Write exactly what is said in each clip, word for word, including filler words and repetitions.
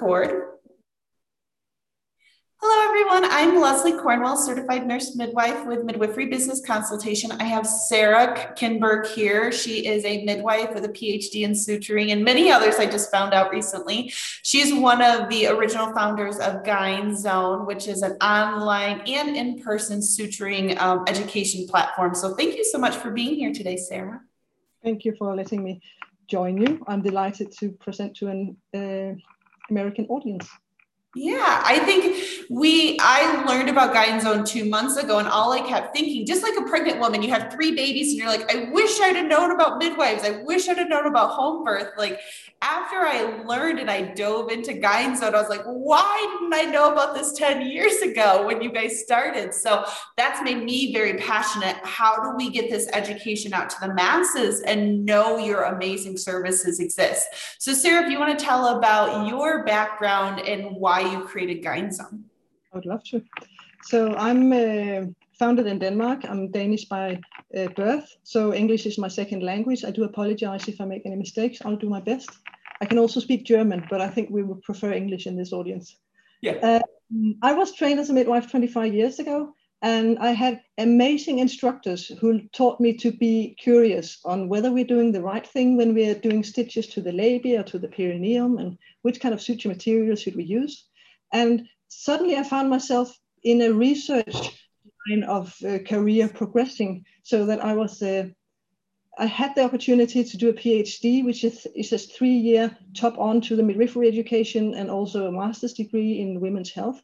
Record. Hello, everyone. I'm Leslie Cornwell, certified nurse midwife with Midwifery Business Consultation. I have Sarah Kinberg here. She is a midwife with a P H D in suturing and many others I just found out recently. She's one of the original founders of GynZone, which is an online and in-person suturing um, education platform. So thank you so much for being here today, Sarah. Thank you for letting me join you. I'm delighted to present to an uh, American audience. Yeah, I think we, I learned about GynZone two months ago, and all I kept thinking, just like a pregnant woman, you have three babies and you're like, I wish I'd have known about midwives. I wish I'd have known about home birth. Like after I learned and I dove into GynZone, I was like, why didn't I know about this ten years ago when you guys started? So that's made me very passionate. How do we get this education out to the masses and know your amazing services exist? So Sarah, if you want to tell about your background and why you created GynZone. I would love to. So I'm uh, founded in Denmark. I'm Danish by uh, birth, so English is my second language. I do apologize if I make any mistakes. I'll do my best. I can also speak German, but I think we would prefer English in this audience. Yeah. Uh, I was trained as a midwife twenty-five years ago, and I had amazing instructors who taught me to be curious on whether we're doing the right thing when we're doing stitches to the labia or to the perineum, and which kind of suture material should we use. And suddenly I found myself in a research line of uh, career progressing, so that I was, uh, I had the opportunity to do a P H D, which is, is a three-year top on to the midwifery education and also a master's degree in women's health.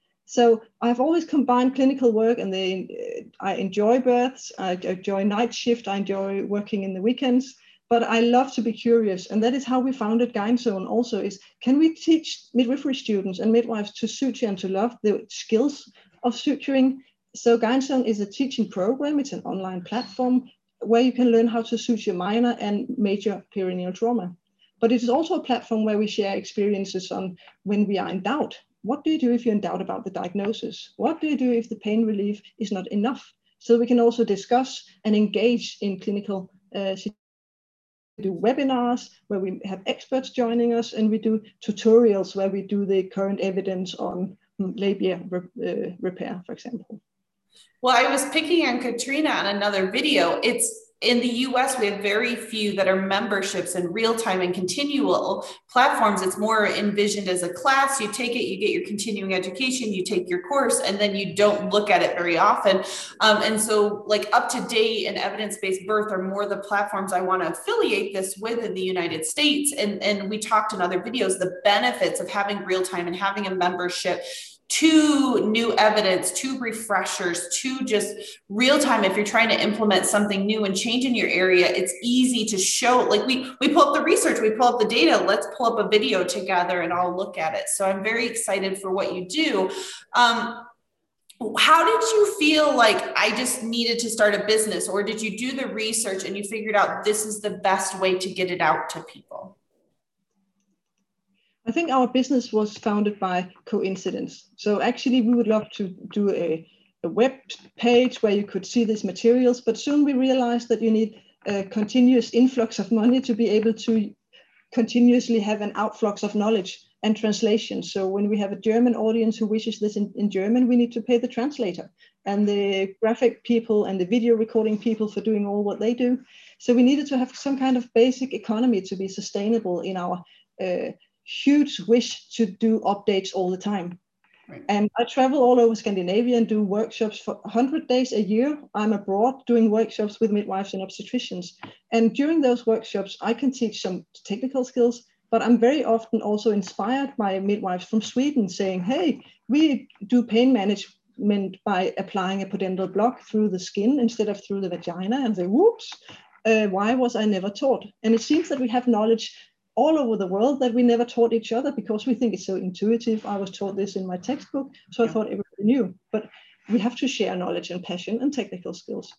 So I've always combined clinical work, and they, uh, I enjoy births, I enjoy night shift, I enjoy working in the weekends, but I love to be curious. And that is how we founded GynZone also, is can we teach midwifery students and midwives to suture and to love the skills of suturing? So GynZone is a teaching program. It's an online platform where you can learn how to suture minor and major perineal trauma. But it is also a platform where we share experiences on when we are in doubt. What do you do if you're in doubt about the diagnosis? What do you do if the pain relief is not enough? So we can also discuss and engage in clinical uh, situations. We do webinars where we have experts joining us, and we do tutorials where we do the current evidence on labia re uh, repair, for example. Well, I was picking on Katrina on another video. It's in the U S, we have very few that are memberships and real-time and continual platforms. It's more envisioned as a class. You take it, you get your continuing education, you take your course, and then you don't look at it very often. Um, and so like up-to-date and evidence-based birth are more the platforms I want to affiliate this with in the United States. And, and we talked in other videos, the benefits of having real-time and having a membership to new evidence, to refreshers, to just real time. If you're trying to implement something new and change in your area, it's easy to show. Like we, we pull up the research, we pull up the data, let's pull up a video together and I'll look at it. So I'm very excited for what you do. Um, how did you feel like I just needed to start a business, or did you do the research and you figured out this is the best way to get it out to people? I think our business was founded by coincidence. So actually we would love to do a, a web page where you could see these materials, but soon we realized that you need a continuous influx of money to be able to continuously have an outflux of knowledge and translation. So when we have a German audience who wishes this in, in German, we need to pay the translator and the graphic people and the video recording people for doing all what they do. So we needed to have some kind of basic economy to be sustainable in our uh, huge wish to do updates all the time. Right. And I travel all over Scandinavia and do workshops for one hundred days a year. I'm abroad doing workshops with midwives and obstetricians. And during those workshops, I can teach some technical skills, but I'm very often also inspired by midwives from Sweden saying, hey, we do pain management by applying a pudendal block through the skin instead of through the vagina. And they, whoops, uh, why was I never taught? And it seems that we have knowledge all over the world that we never taught each other because we think it's so intuitive. I was taught this in my textbook, so I thought everybody knew. But we have to share knowledge and passion and technical skills.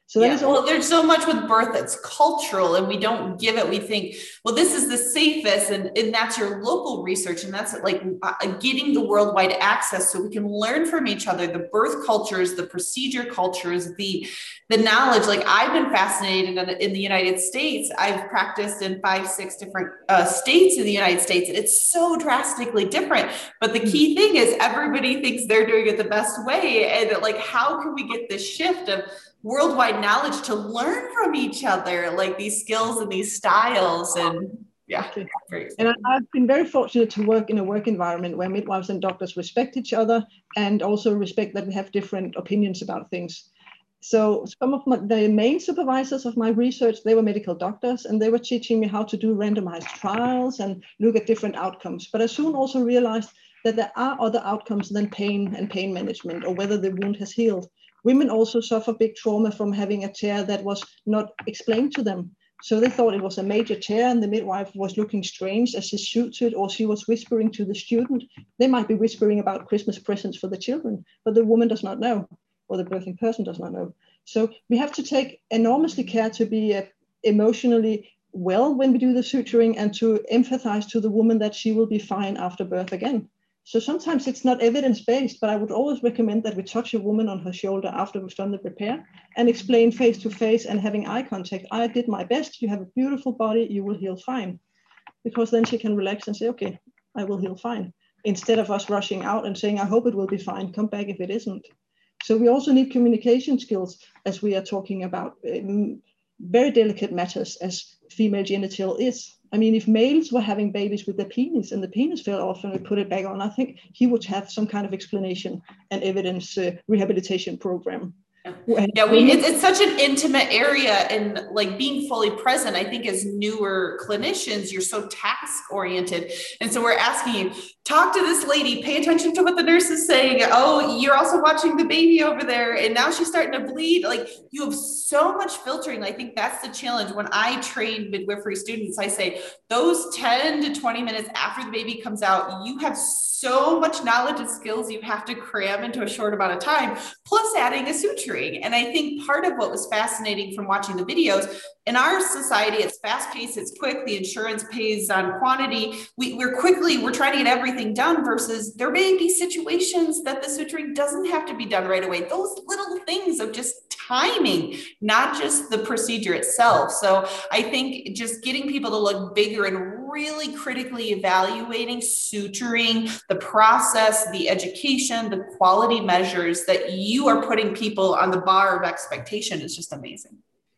So that yeah. is all. Well, there's so much with birth that's cultural, and we don't give it. We think, well, this is the safest, and, and that's your local research, and that's like uh, getting the worldwide access so we can learn from each other, the birth cultures, the procedure cultures, the the knowledge. Like I've been fascinated in, in the United States. I've practiced in five, six different uh, states in the United States, and it's so drastically different. But the key thing is everybody thinks they're doing it the best way, and like, how can we get this shift of worldwide knowledge to learn from each other, like these skills and these styles? And yeah, and I, I've been very fortunate to work in a work environment where midwives and doctors respect each other, and also respect that we have different opinions about things. So some of my, the main supervisors of my research, they were medical doctors, and they were teaching me how to do randomized trials and look at different outcomes. But I soon also realized that there are other outcomes than pain and pain management, or whether the wound has healed. Women also suffer big trauma from having a tear that was not explained to them. So they thought it was a major tear, and the midwife was looking strange as she sutured, or she was whispering to the student. They might be whispering about Christmas presents for the children, but the woman does not know, or the birthing person does not know. So we have to take enormously care to be uh, emotionally well when we do the suturing, and to empathize to the woman that she will be fine after birth again. So sometimes it's not evidence-based, but I would always recommend that we touch a woman on her shoulder after we've done the repair and explain face-to-face and having eye contact. I did my best. You have a beautiful body. You will heal fine. Because then she can relax and say, okay, I will heal fine. Instead of us rushing out and saying, I hope it will be fine. Come back if it isn't. So we also need communication skills, as we are talking about um, very delicate matters as female genital is. I mean, if males were having babies with their penis and the penis fell off and we put it back on, I think he would have some kind of explanation and evidence uh, rehabilitation program. Yeah, we it's, it's such an intimate area, and like being fully present, I think as newer clinicians, you're so task oriented. And so we're asking you, talk to this lady, pay attention to what the nurse is saying. Oh, you're also watching the baby over there, and now she's starting to bleed. Like, you have so much filtering. I think that's the challenge. When I train midwifery students, I say those ten to twenty minutes after the baby comes out, you have so much knowledge and skills you have to cram into a short amount of time, plus adding a suturing. And I think part of what was fascinating from watching the videos, in our society, it's fast paced, it's quick, the insurance pays on quantity. We, we're quickly, we're trying to get everything done, versus there may be situations that the suturing doesn't have to be done right away. Those little things of just timing, not just the procedure itself. So I think just getting people to look bigger and really critically evaluating suturing, the process, the education, the quality measures that you are putting people on the bar of expectation is just amazing.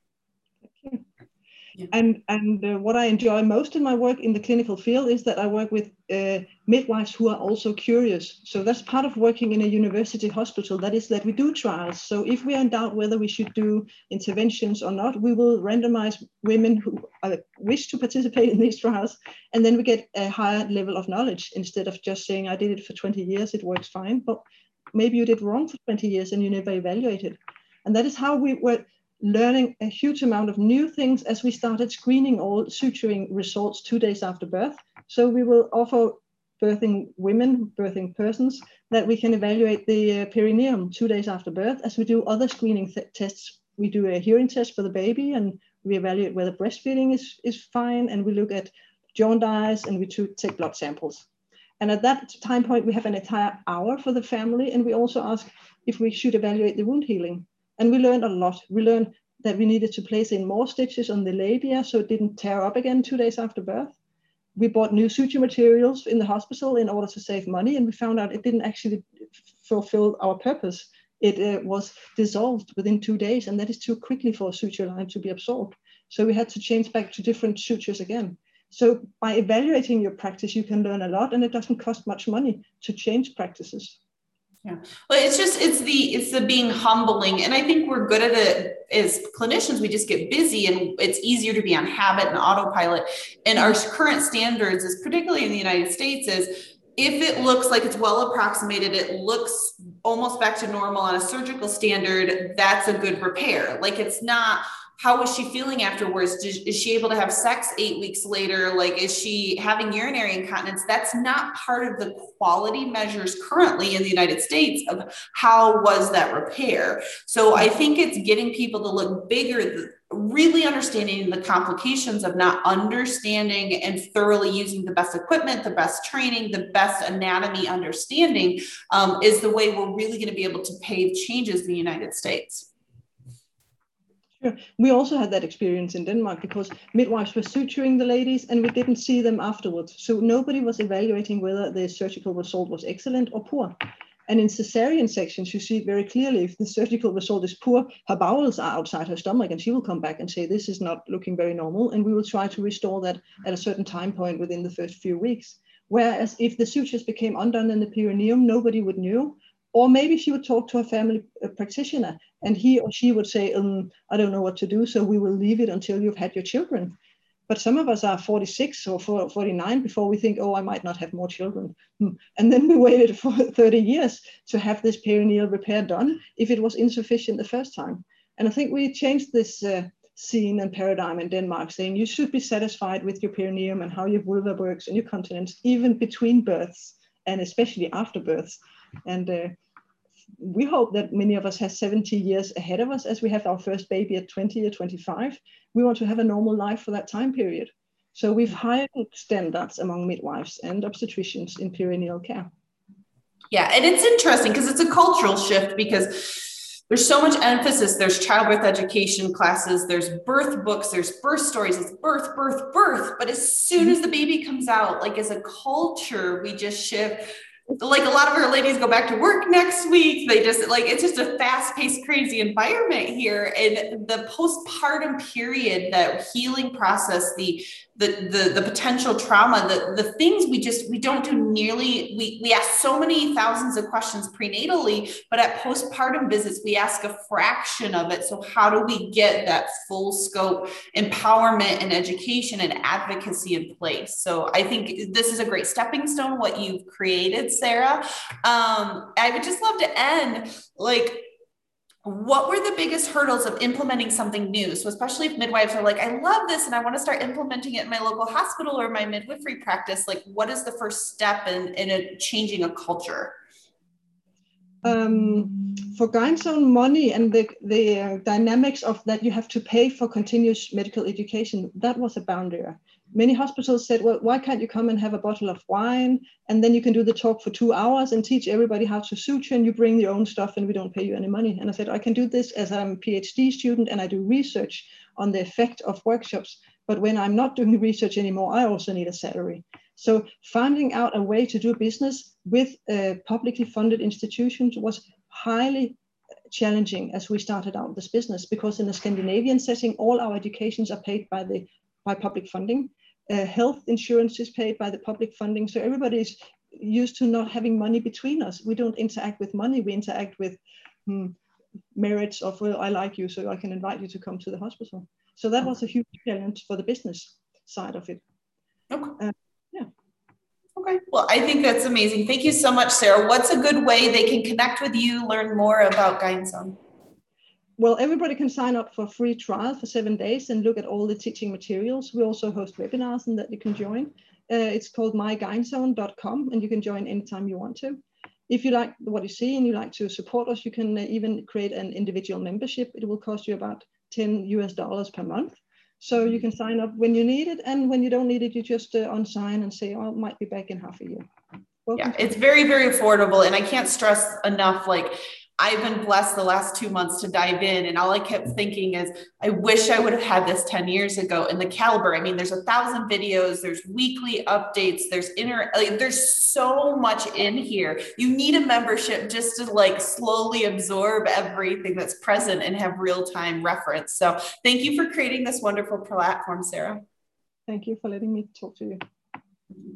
Yeah. And, and uh, what I enjoy most in my work in the clinical field is that I work with uh, midwives who are also curious. So that's part of working in a university hospital. That is that we do trials. So if we are in doubt whether we should do interventions or not, we will randomize women who uh, wish to participate in these trials. And then we get a higher level of knowledge, instead of just saying, I did it for twenty years, it works fine. But maybe you did wrong for twenty years and you never evaluated. And that is how we were learning a huge amount of new things as we started screening all suturing results two days after birth. So we will offer birthing women, birthing persons, that we can evaluate the uh, perineum two days after birth, as we do other screening th- tests. We do a hearing test for the baby, and we evaluate whether breastfeeding is, is fine, and we look at jaundice, and we take blood samples. And at that time point, we have an entire hour for the family, and we also ask if we should evaluate the wound healing. And we learned a lot. We learned that we needed to place in more stitches on the labia so it didn't tear up again two days after birth. We bought new suture materials in the hospital in order to save money, and we found out it didn't actually fulfill our purpose. It uh, was dissolved within two days, and that is too quickly for a suture line to be absorbed. So we had to change back to different sutures again. So by evaluating your practice, you can learn a lot, and it doesn't cost much money to change practices. Yeah. Well, it's just, it's the, it's the being humbling. And I think we're good at it as clinicians. We just get busy, and it's easier to be on habit and autopilot. And our current standards is, particularly in the United States, is if it looks like it's well approximated, it looks almost back to normal on a surgical standard, that's a good repair. Like, it's not how was she feeling afterwards? Did, is she able to have sex eight weeks later? Like, is she having urinary incontinence? That's not part of the quality measures currently in the United States of how was that repair. So I think it's getting people to look bigger, really understanding the complications of not understanding and thoroughly using the best equipment, the best training, the best anatomy understanding um, is the way we're really going to be able to pave changes in the United States. Sure. We also had that experience in Denmark because midwives were suturing the ladies and we didn't see them afterwards. So nobody was evaluating whether the surgical result was excellent or poor. And in cesarean sections, you see very clearly if the surgical result is poor, her bowels are outside her stomach and she will come back and say, this is not looking very normal. And we will try to restore that at a certain time point within the first few weeks. Whereas if the sutures became undone in the perineum, nobody would know. Or maybe she would talk to a family practitioner and he or she would say, um, I don't know what to do, so we will leave it until you've had your children. But some of us are forty-six or forty-nine before we think, oh, I might not have more children. And then we waited for thirty years to have this perineal repair done if it was insufficient the first time. And I think we changed this uh, scene and paradigm in Denmark, saying you should be satisfied with your perineum and how your vulva works and your continence, even between births and especially after births. And uh, we hope that many of us have seventy years ahead of us as we have our first baby at twenty or twenty-five. We want to have a normal life for that time period. So we've heightened standards among midwives and obstetricians in perineal care. Yeah, and it's interesting because it's a cultural shift because there's so much emphasis. There's childbirth education classes, there's birth books, there's birth stories, it's birth, birth, birth. But as soon as the baby comes out, like as a culture, we just shift. Like a lot of our ladies go back to work next week. They just like, it's just a fast paced, crazy environment here. And the postpartum period, that healing process, the, the, the, the potential trauma, the, the things we just, we don't do nearly, we, we ask so many thousands of questions prenatally, but at postpartum visits, we ask a fraction of it. So how do we get that full scope empowerment and education and advocacy in place? So I think this is a great stepping stone, what you've created, Sarah. Um, I would just love to end, like, what were the biggest hurdles of implementing something new? So especially if midwives are like, I love this and I want to start implementing it in my local hospital or my midwifery practice, like what is the first step in, in a, changing a culture? Um, for GynZone money and the, the uh, dynamics of that you have to pay for continuous medical education, that was a boundary. Many hospitals said, well, why can't you come and have a bottle of wine and then you can do the talk for two hours and teach everybody how to suture and you bring your own stuff and we don't pay you any money. And I said, I can do this as I'm a PhD student and I do research on the effect of workshops. But when I'm not doing research anymore, I also need a salary. So finding out a way to do business with uh, publicly funded institutions was highly challenging as we started out this business, because in a Scandinavian setting, all our educations are paid by the by public funding. Uh, health insurance is paid by the public funding. So everybody is used to not having money between us. We don't interact with money. We interact with hmm, merits of, well, I like you, so I can invite you to come to the hospital. So that was a huge challenge for the business side of it. Okay. Uh, yeah. Okay. Well, I think that's amazing. Thank you so much, Sarah. What's a good way they can connect with you, learn more about GynZone? Well, everybody can sign up for a free trial for seven days and look at all the teaching materials. We also host webinars and that you can join. Uh, it's called my gynzone dot com and you can join anytime you want to. If you like what you see and you like to support us, you can uh, even create an individual membership. It will cost you about ten U S dollars per month. So you can sign up when you need it. And when you don't need it, you just uh, unsign and say, oh, I might be back in half a year. Welcome. Yeah, it's very, very affordable. And I can't stress enough, like, I've been blessed the last two months to dive in. And all I kept thinking is, I wish I would have had this ten years ago. And the caliber, I mean, there's a thousand videos, there's weekly updates, there's inner, like, there's so much in here. You need a membership just to like slowly absorb everything that's present and have real-time reference. So thank you for creating this wonderful platform, Sarah. Thank you for letting me talk to you.